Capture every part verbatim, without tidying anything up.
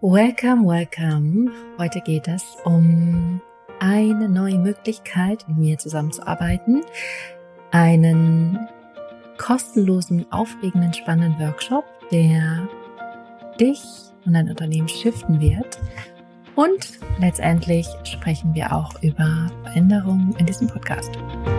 Welcome, welcome. Heute geht es um eine neue Möglichkeit, mit mir zusammenzuarbeiten. Einen kostenlosen, aufregenden, spannenden Workshop, der dich und dein Unternehmen shiften wird. Und letztendlich sprechen wir auch über Veränderungen in diesem Podcast.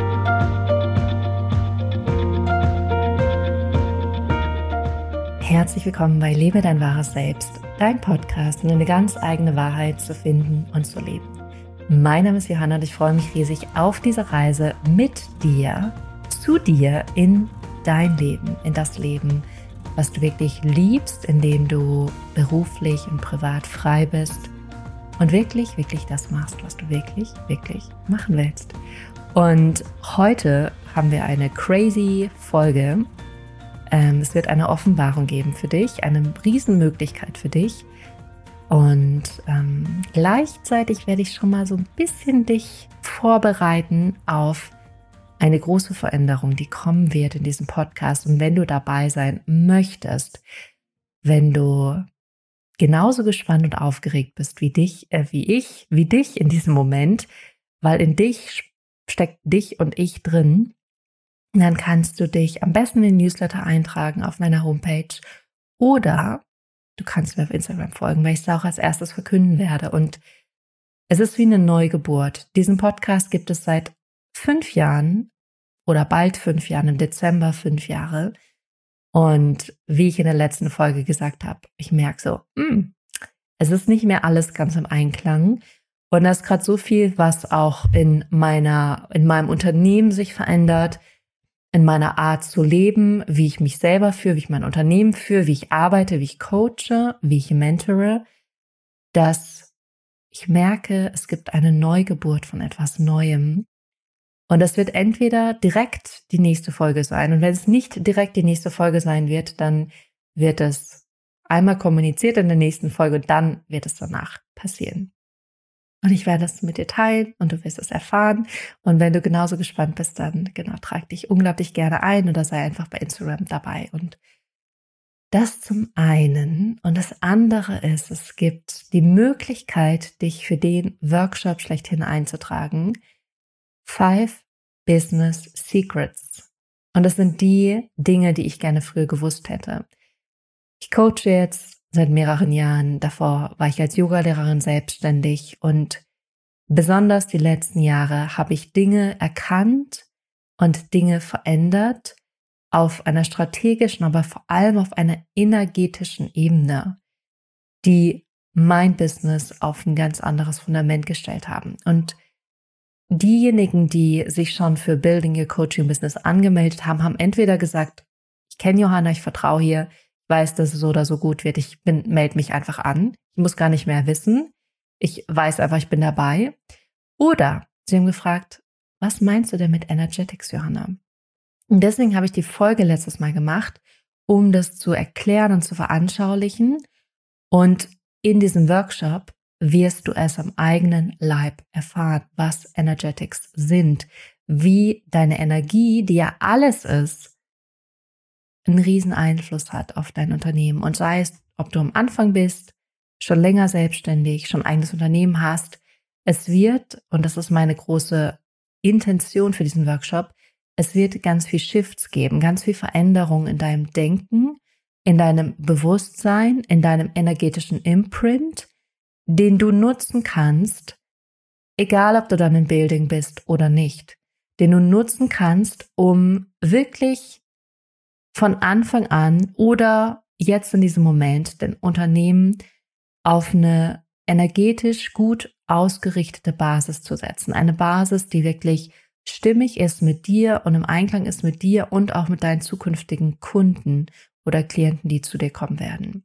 Herzlich willkommen bei Lebe dein wahres Selbst, dein Podcast, um deine ganz eigene Wahrheit zu finden und zu leben. Mein Name ist Johanna und ich freue mich riesig auf diese Reise mit dir, zu dir in dein Leben, in das Leben, was du wirklich liebst, in dem du beruflich und privat frei bist und wirklich, wirklich das machst, was du wirklich, wirklich machen willst. Und heute haben wir eine crazy Folge. Es wird eine Offenbarung geben für dich, eine Riesenmöglichkeit für dich. Und ähm, gleichzeitig werde ich schon mal so ein bisschen dich vorbereiten auf eine große Veränderung, die kommen wird in diesem Podcast. Und wenn du dabei sein möchtest, wenn du genauso gespannt und aufgeregt bist wie dich, äh, wie ich, wie dich in diesem Moment, weil in dich steckt dich und ich drin, dann kannst du dich am besten in den Newsletter eintragen auf meiner Homepage oder du kannst mir auf Instagram folgen, weil ich es auch als erstes verkünden werde. Und es ist wie eine Neugeburt. Diesen Podcast gibt es seit fünf Jahren oder bald fünf Jahren, im Dezember fünf Jahre. Und wie ich in der letzten Folge gesagt habe, ich merke so, mh, es ist nicht mehr alles ganz im Einklang. Und da ist gerade so viel, was auch in meiner, in meinem Unternehmen sich verändert, in meiner Art zu leben, wie ich mich selber führe, wie ich mein Unternehmen führe, wie ich arbeite, wie ich coache, wie ich mentore, dass ich merke, es gibt eine Neugeburt von etwas Neuem. Und das wird entweder direkt die nächste Folge sein. Und wenn es nicht direkt die nächste Folge sein wird, dann wird es einmal kommuniziert in der nächsten Folge und dann wird es danach passieren. Und ich werde es mit dir teilen und du wirst es erfahren. Und wenn du genauso gespannt bist, dann genau, trag dich unglaublich gerne ein oder sei einfach bei Instagram dabei. Und das zum einen. Und das andere ist, es gibt die Möglichkeit, dich für den Workshop schlechthin einzutragen. Five Business Secrets. Und das sind die Dinge, die ich gerne früher gewusst hätte. Ich coache jetzt seit mehreren Jahren. Davor war ich als Yogalehrerin selbstständig und besonders die letzten Jahre habe ich Dinge erkannt und Dinge verändert auf einer strategischen, aber vor allem auf einer energetischen Ebene, die mein Business auf ein ganz anderes Fundament gestellt haben. Und diejenigen, die sich schon für Building Your Coaching Business angemeldet haben, haben entweder gesagt, ich kenne Johanna, ich vertraue hier, weiß, dass es so oder so gut wird. Ich bin, melde mich einfach an. Ich muss gar nicht mehr wissen. Ich weiß einfach, ich bin dabei. Oder sie haben gefragt, was meinst du denn mit Energetics, Johanna? Und deswegen habe ich die Folge letztes Mal gemacht, um das zu erklären und zu veranschaulichen. Und in diesem Workshop wirst du es am eigenen Leib erfahren, was Energetics sind, wie deine Energie, die ja alles ist, einen riesen Einfluss hat auf dein Unternehmen. Und sei es, ob du am Anfang bist, schon länger selbstständig, schon ein eigenes Unternehmen hast, es wird, und das ist meine große Intention für diesen Workshop, es wird ganz viel Shifts geben, ganz viel Veränderung in deinem Denken, in deinem Bewusstsein, in deinem energetischen Imprint, den du nutzen kannst, egal ob du dann im Building bist oder nicht, den du nutzen kannst, um wirklich von Anfang an oder jetzt in diesem Moment dein Unternehmen auf eine energetisch gut ausgerichtete Basis zu setzen. Eine Basis, die wirklich stimmig ist mit dir und im Einklang ist mit dir und auch mit deinen zukünftigen Kunden oder Klienten, die zu dir kommen werden.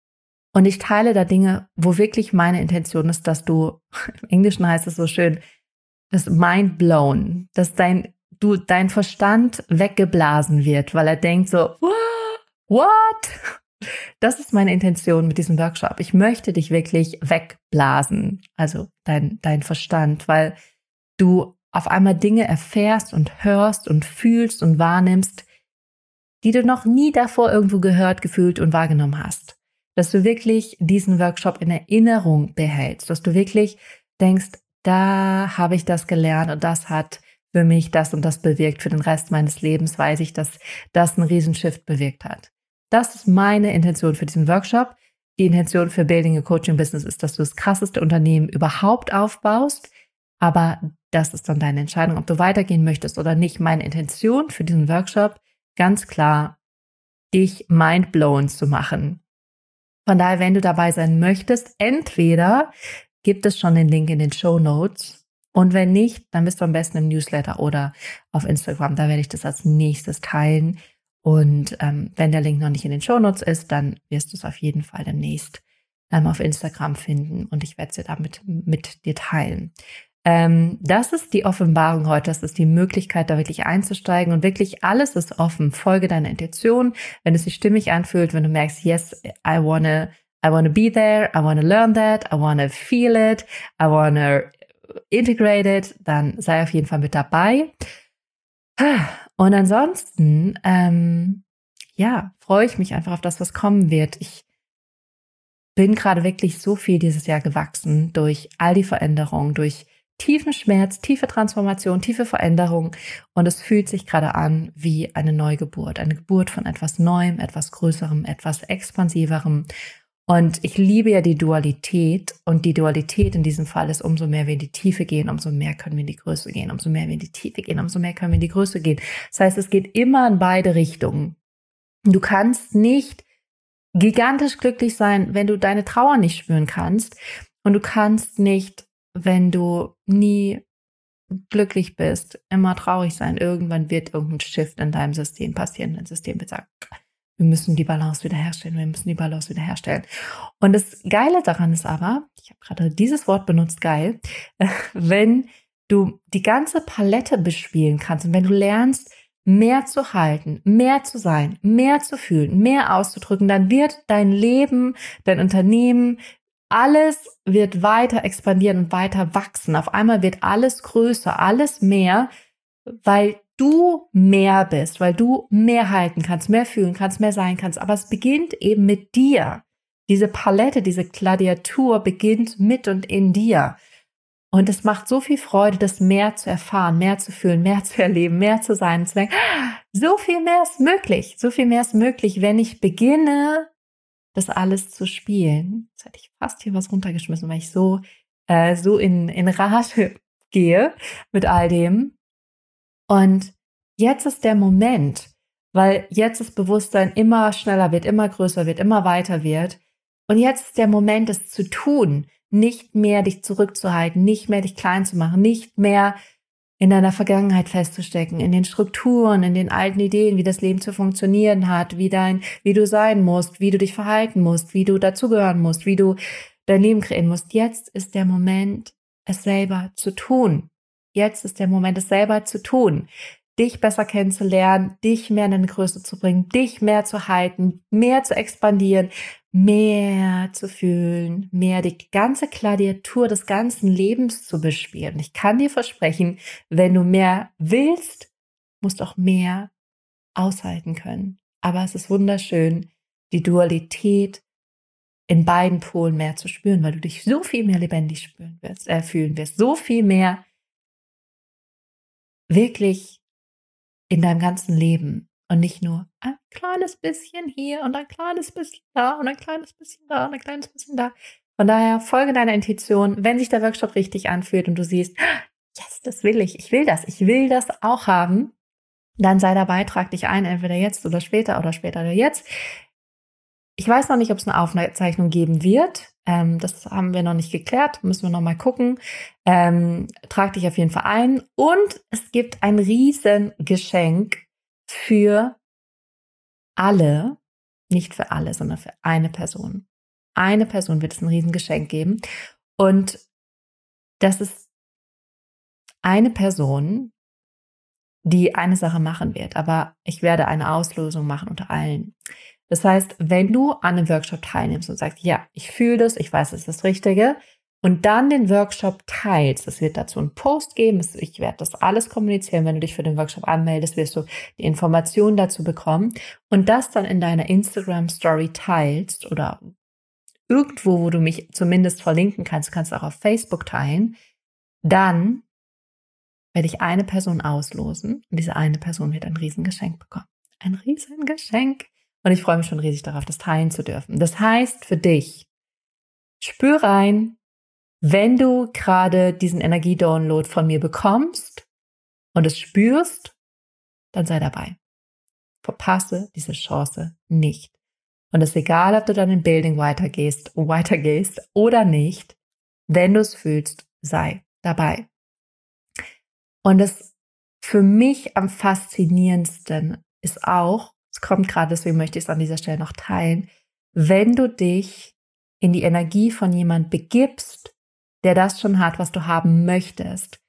Und ich teile da Dinge, wo wirklich meine Intention ist, dass du, im Englischen heißt es so schön, das Mind blown, dass dein du dein Verstand weggeblasen wird, weil er denkt so, what? Das ist meine Intention mit diesem Workshop. Ich möchte dich wirklich wegblasen, also dein, dein Verstand, weil du auf einmal Dinge erfährst und hörst und fühlst und wahrnimmst, die du noch nie davor irgendwo gehört, gefühlt und wahrgenommen hast. dass du wirklich diesen Workshop in Erinnerung behältst, dass du wirklich denkst, da habe ich das gelernt und das hat für mich das und das bewirkt. Für den Rest meines Lebens weiß ich, dass das einen Riesenshift bewirkt hat. Das ist meine Intention für diesen Workshop. Die Intention für Building a Coaching Business ist, dass du das krasseste Unternehmen überhaupt aufbaust. Aber das ist dann deine Entscheidung, ob du weitergehen möchtest oder nicht. Meine Intention für diesen Workshop, ganz klar, dich mindblown zu machen. Von daher, wenn du dabei sein möchtest, entweder gibt es schon den Link in den Shownotes und wenn nicht, dann bist du am besten im Newsletter oder auf Instagram. Da werde ich das als nächstes teilen. Und ähm, wenn der Link noch nicht in den Shownotes ist, dann wirst du es auf jeden Fall demnächst ähm, auf Instagram finden und ich werde es dir damit mit dir teilen. Ähm, das ist die Offenbarung heute, das ist die Möglichkeit, da wirklich einzusteigen und wirklich alles ist offen. Folge deiner Intuition, wenn es sich stimmig anfühlt, wenn du merkst, yes, I wanna, I wanna be there, I wanna learn that, I wanna feel it, I wanna integrate it, dann sei auf jeden Fall mit dabei. Und ansonsten, ähm, ja, freue ich mich einfach auf das, was kommen wird. Ich bin gerade wirklich so viel dieses Jahr gewachsen durch all die Veränderungen, durch tiefen Schmerz, tiefe Transformation, tiefe Veränderung und es fühlt sich gerade an wie eine Neugeburt, eine Geburt von etwas Neuem, etwas Größerem, etwas Expansiverem. Und ich liebe ja die Dualität und die Dualität in diesem Fall ist, umso mehr wir in die Tiefe gehen, umso mehr können wir in die Größe gehen, umso mehr wir in die Tiefe gehen, umso mehr können wir in die Größe gehen. Das heißt, es geht immer in beide Richtungen. Du kannst nicht gigantisch glücklich sein, wenn du deine Trauer nicht spüren kannst und du kannst nicht, wenn du nie glücklich bist, immer traurig sein. Irgendwann wird irgendein Shift in deinem System passieren. Dein System wird sagen, wir müssen die Balance wiederherstellen, wir müssen die Balance wiederherstellen. Und das Geile daran ist aber, ich habe gerade dieses Wort benutzt, geil, wenn du die ganze Palette bespielen kannst und wenn du lernst, mehr zu halten, mehr zu sein, mehr zu fühlen, mehr auszudrücken, dann wird dein Leben, dein Unternehmen, alles wird weiter expandieren und weiter wachsen. Auf einmal wird alles größer, alles mehr, weil du mehr bist, weil du mehr halten kannst, mehr fühlen kannst, mehr sein kannst. Aber es beginnt eben mit dir. Diese Palette, diese Gladiatur beginnt mit und in dir. Und es macht so viel Freude, das mehr zu erfahren, mehr zu fühlen, mehr zu erleben, mehr zu sein. Zu denken, so viel mehr ist möglich, so viel mehr ist möglich, wenn ich beginne, das alles zu spielen. Jetzt hätte ich fast hier was runtergeschmissen, weil ich so, äh, so in, in Rage gehe mit all dem. Und jetzt ist der Moment, weil jetzt das Bewusstsein immer schneller wird, immer größer wird, immer weiter wird. Und jetzt ist der Moment, es zu tun, nicht mehr dich zurückzuhalten, nicht mehr dich klein zu machen, nicht mehr in deiner Vergangenheit festzustecken, in den Strukturen, in den alten Ideen, wie das Leben zu funktionieren hat, wie dein, wie du sein musst, wie du dich verhalten musst, wie du dazugehören musst, wie du dein Leben kreieren musst. Jetzt ist der Moment, es selber zu tun. Jetzt ist der Moment, es selber zu tun. Dich besser kennenzulernen, dich mehr in eine Größe zu bringen, dich mehr zu halten, mehr zu expandieren, mehr zu fühlen, mehr die ganze Gladiatur des ganzen Lebens zu bespielen. Ich kann dir versprechen, wenn du mehr willst, musst du auch mehr aushalten können. Aber es ist wunderschön, die Dualität in beiden Polen mehr zu spüren, weil du dich so viel mehr lebendig spüren wirst, äh, fühlen wirst, so viel mehr wirklich in deinem ganzen Leben und nicht nur ein kleines bisschen hier und ein kleines bisschen da und ein kleines bisschen da und ein kleines bisschen da. Von daher folge deiner Intuition, wenn sich der Workshop richtig anfühlt und du siehst, yes, das will ich, ich will das, ich will das auch haben, dann sei dabei, trag dich ein, entweder jetzt oder später oder später oder jetzt. Ich weiß noch nicht, ob es eine Aufzeichnung geben wird. Ähm, das haben wir noch nicht geklärt. Müssen wir noch mal gucken. Ähm, trag dich auf jeden Fall ein. Und es gibt ein Riesengeschenk für alle. Nicht für alle, sondern für eine Person. Eine Person wird es ein Riesengeschenk geben. Und das ist eine Person, die eine Sache machen wird. Aber ich werde eine Auslosung machen unter allen. Das heißt, wenn du an einem Workshop teilnimmst und sagst, ja, ich fühle das, ich weiß, das ist das Richtige, und dann den Workshop teilst, es wird dazu einen Post geben, ich werde das alles kommunizieren, wenn du dich für den Workshop anmeldest, wirst du die Informationen dazu bekommen und das dann in deiner Instagram-Story teilst oder irgendwo, wo du mich zumindest verlinken kannst, du kannst auch auf Facebook teilen, dann werde ich eine Person auslosen und diese eine Person wird ein Riesengeschenk bekommen. Ein Riesengeschenk. Und ich freue mich schon riesig darauf, das teilen zu dürfen. Das heißt für dich, spür rein, wenn du gerade diesen Energie-Download von mir bekommst und es spürst, dann sei dabei. Verpasse diese Chance nicht. Und es ist egal, ob du dann im Building weitergehst, weitergehst oder nicht. Wenn du es fühlst, sei dabei. Und das für mich am faszinierendsten ist auch, es kommt gerade, deswegen möchte ich es an dieser Stelle noch teilen, wenn du dich in die Energie von jemand begibst, der das schon hat, was du haben möchtest,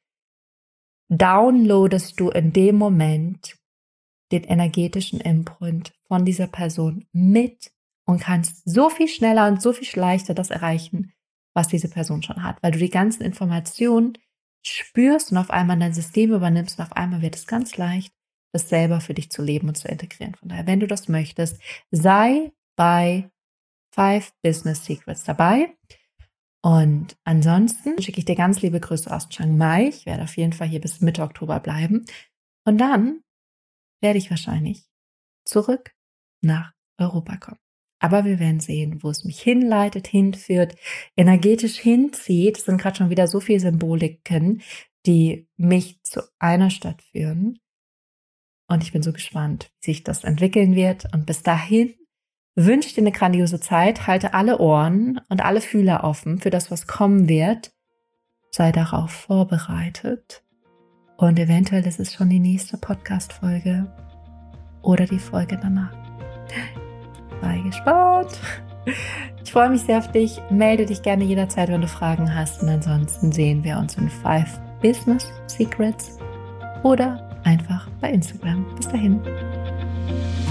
downloadest du in dem Moment den energetischen Imprint von dieser Person mit und kannst so viel schneller und so viel leichter das erreichen, was diese Person schon hat, weil du die ganzen Informationen spürst und auf einmal dein System übernimmst und auf einmal wird es ganz leicht, das selber für dich zu leben und zu integrieren. Von daher, wenn du das möchtest, sei bei Five Business Secrets dabei. Und ansonsten schicke ich dir ganz liebe Grüße aus Chiang Mai. Ich werde auf jeden Fall hier bis Mitte Oktober bleiben. Und dann werde ich wahrscheinlich zurück nach Europa kommen. Aber wir werden sehen, wo es mich hinleitet, hinführt, energetisch hinzieht. Es sind gerade schon wieder so viele Symboliken, die mich zu einer Stadt führen. Und ich bin so gespannt, wie sich das entwickeln wird. Und bis dahin wünsche ich dir eine grandiose Zeit. Halte alle Ohren und alle Fühler offen für das, was kommen wird. Sei darauf vorbereitet. Und eventuell ist es schon die nächste Podcast-Folge oder die Folge danach. Sei gespannt. Ich freue mich sehr auf dich. Melde dich gerne jederzeit, wenn du Fragen hast. Und ansonsten sehen wir uns in Five Business Secrets oder einfach bei Instagram. Bis dahin.